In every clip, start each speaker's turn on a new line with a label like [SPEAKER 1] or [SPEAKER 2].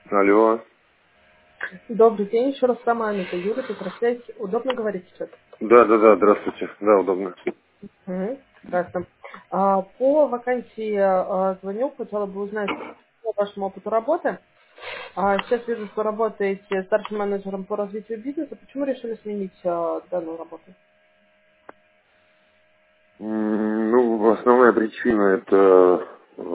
[SPEAKER 1] Алло.
[SPEAKER 2] Добрый день, еще раз Роман, это Юля, Петросвязь. Удобно говорить сейчас?
[SPEAKER 1] Да, здравствуйте. Да, удобно.
[SPEAKER 2] Угу, прекрасно. По вакансии звоню, хотела бы узнать по вашему опыту работы. Сейчас вижу, что работаете старшим менеджером по развитию бизнеса. Почему решили сменить данную работу?
[SPEAKER 1] Ну, основная причина это,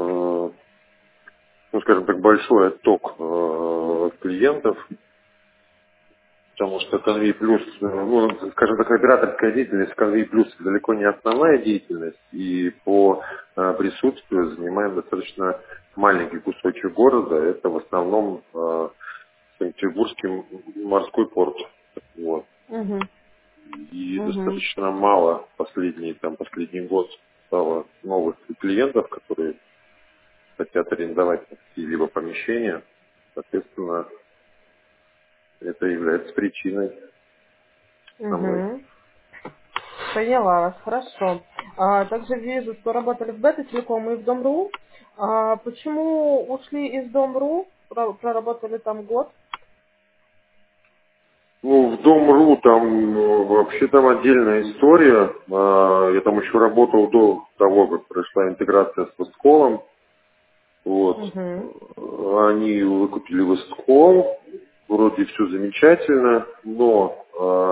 [SPEAKER 1] ну, скажем так, большой отток клиентов, потому что Convey Plus, ну, скажем так, операторская деятельность Convey Plus далеко не основная деятельность, и по присутствию занимаем достаточно маленький кусочек города. Это в основном Санкт-Петербургский морской порт. Вот.
[SPEAKER 2] Угу,
[SPEAKER 1] И
[SPEAKER 2] угу,
[SPEAKER 1] достаточно мало последний год стало новых клиентов, которые хотят арендовать какие-либо помещения. Соответственно, это является причиной основной.
[SPEAKER 2] угу. Поняла вас, хорошо. Также вижу, что работали в Бета Телеком и в Дом.ру. Почему ушли из Дом.ру? Проработали там год.
[SPEAKER 1] Ну, в Дом.ру там вообще там отдельная история. Я там еще работал до того, как прошла интеграция с Вестколом. Вот.
[SPEAKER 2] Угу,
[SPEAKER 1] Они выкупили Весткол. Вроде все замечательно, но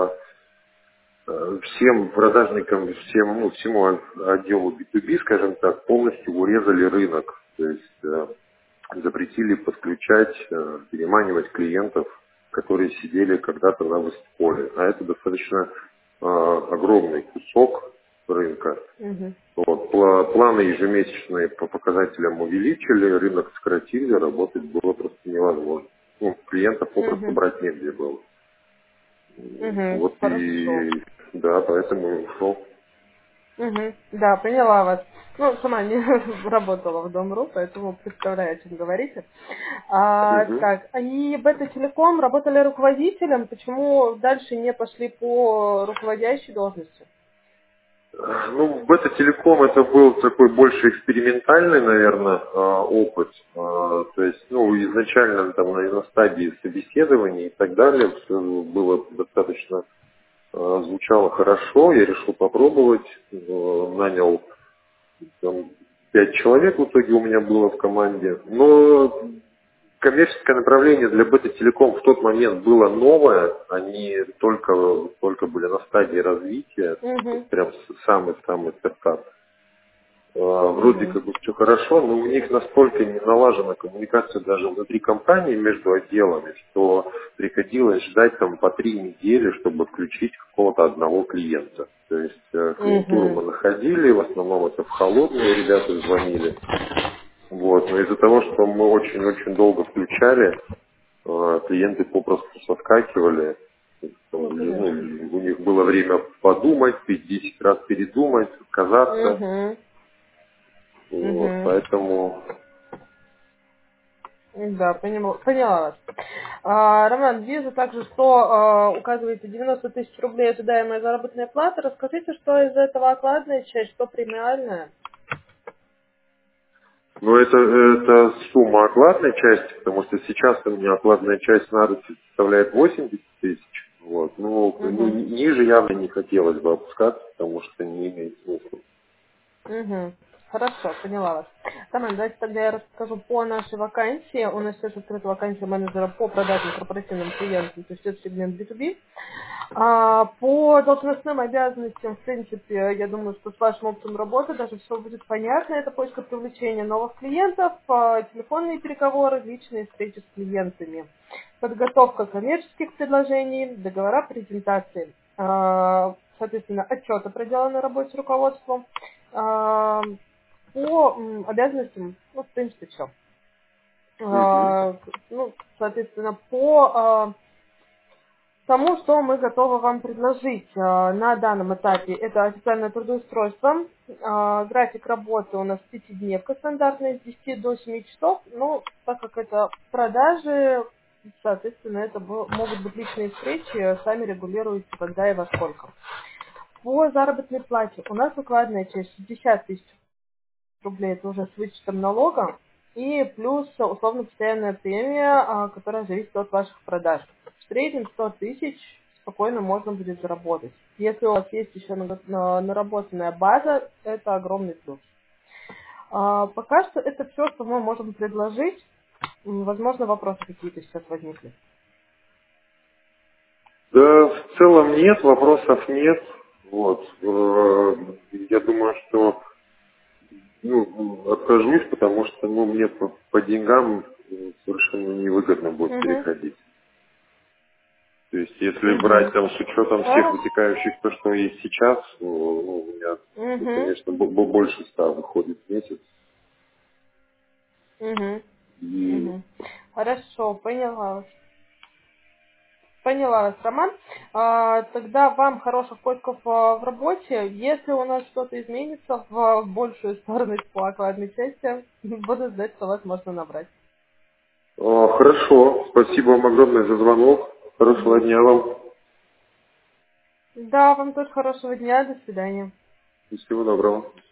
[SPEAKER 1] всем продажникам, всему отделу B2B, скажем так, полностью урезали рынок. То есть запретили подключать, переманивать клиентов, которые сидели когда-то на Вестполе. А это достаточно огромный кусок рынка.
[SPEAKER 2] угу,
[SPEAKER 1] Вот. Планы ежемесячные по показателям увеличили, рынок сократили, работать было просто невозможно. Ну, клиентов попросту
[SPEAKER 2] угу.
[SPEAKER 1] брать негде было.
[SPEAKER 2] Угу,
[SPEAKER 1] Вот
[SPEAKER 2] хорошо.
[SPEAKER 1] и да, поэтому и ушел.
[SPEAKER 2] Угу, да, поняла вас. Ну, сама не работала в Дом.ру, поэтому представляю, о чем говорите.
[SPEAKER 1] Мгм.
[SPEAKER 2] Так, и Бета Телеком работали руководителем, почему дальше не пошли по руководящей должности?
[SPEAKER 1] Ну, бета-телеком это был такой больше экспериментальный, наверное, опыт. То есть, ну, изначально там на стадии собеседований и так далее все было достаточно, звучало хорошо. Я решил попробовать, нанял там, 5 человек в итоге у меня было в команде. Но коммерческое направление для бета-телеком в тот момент было новое. Они только были на стадии развития, то
[SPEAKER 2] Угу,
[SPEAKER 1] есть прям самый-самый стартап. Вроде
[SPEAKER 2] угу,
[SPEAKER 1] как бы все хорошо, но у них настолько не налажена коммуникация даже внутри компании между отделами, что приходилось ждать там по 3 недели, чтобы включить какого-то одного клиента. То есть клиентуру
[SPEAKER 2] угу,
[SPEAKER 1] мы находили, в основном это в холодные ребята звонили. Вот. Но из-за того, что мы очень-очень долго включали, клиенты попросту соскакивали. Там,
[SPEAKER 2] ну, конечно.
[SPEAKER 1] у них было время подумать, 10 раз передумать, отказаться.
[SPEAKER 2] Угу,
[SPEAKER 1] Вот,
[SPEAKER 2] угу.
[SPEAKER 1] поэтому,
[SPEAKER 2] Да, поняла вас. Роман, вижу также, что указываете 90 тысяч рублей ожидаемая заработная плата. Расскажите, что из этого окладная часть, что премиальная?
[SPEAKER 1] ну, это сумма окладной части, потому что сейчас у меня окладная часть на руки составляет 80 тысяч. Вот. Ну,
[SPEAKER 2] Угу.
[SPEAKER 1] ниже явно не хотелось бы опускаться, потому что не имеет смысла.
[SPEAKER 2] Угу. Хорошо, поняла вас. Роман, давайте тогда я расскажу по нашей вакансии. У нас сейчас открыта вакансия менеджера по продажам корпоративным клиентам, то есть это сегмент B2B. По должностным обязанностям, в принципе, я думаю, что с вашим опытом работы даже все будет понятно. Это поиск и привлечение новых клиентов, телефонные переговоры, личные встречи с клиентами, подготовка коммерческих предложений, договора, презентации, соответственно, отчеты, проделанной работе с руководством. А, По обязанностям, ну, в принципе, все.
[SPEAKER 1] Мгм.
[SPEAKER 2] Ну, соответственно, по тому, что мы готовы вам предложить на данном этапе. Это официальное трудоустройство. График работы у нас пятидневка стандартная с 10 до 7 часов. Но так как это продажи, соответственно, это могут быть личные встречи, сами регулируете, когда и во сколько. По заработной плате у нас укладная часть 60 тысяч рублей, это уже с вычетом налога. и плюс условно постоянная премия, которая зависит от ваших продаж. В среднем 100 тысяч спокойно можно будет заработать. Если у вас есть еще наработанная база, это огромный плюс. Пока что это все, что мы можем предложить. Возможно, вопросы какие-то сейчас возникли.
[SPEAKER 1] Да, в целом нет, вопросов нет. Вот. Я думаю, что откажусь, потому что мне по деньгам совершенно невыгодно будет
[SPEAKER 2] Угу.
[SPEAKER 1] переходить. То есть, если
[SPEAKER 2] Угу.
[SPEAKER 1] брать там с учетом всех вытекающих, то, что есть сейчас, у меня,
[SPEAKER 2] Угу.
[SPEAKER 1] конечно, больше 100 выходит в месяц.
[SPEAKER 2] Угу.
[SPEAKER 1] И
[SPEAKER 2] Угу. Хорошо, поняла вас. Поняла вас, Роман. Тогда вам хороших поисков в работе. Если у нас что-то изменится в большую сторону по окладной части, буду знать, что вас можно набрать.
[SPEAKER 1] хорошо, спасибо вам огромное за звонок. Хорошего
[SPEAKER 2] Мгм.
[SPEAKER 1] дня вам.
[SPEAKER 2] Да, вам тоже хорошего дня. До свидания.
[SPEAKER 1] И всего доброго.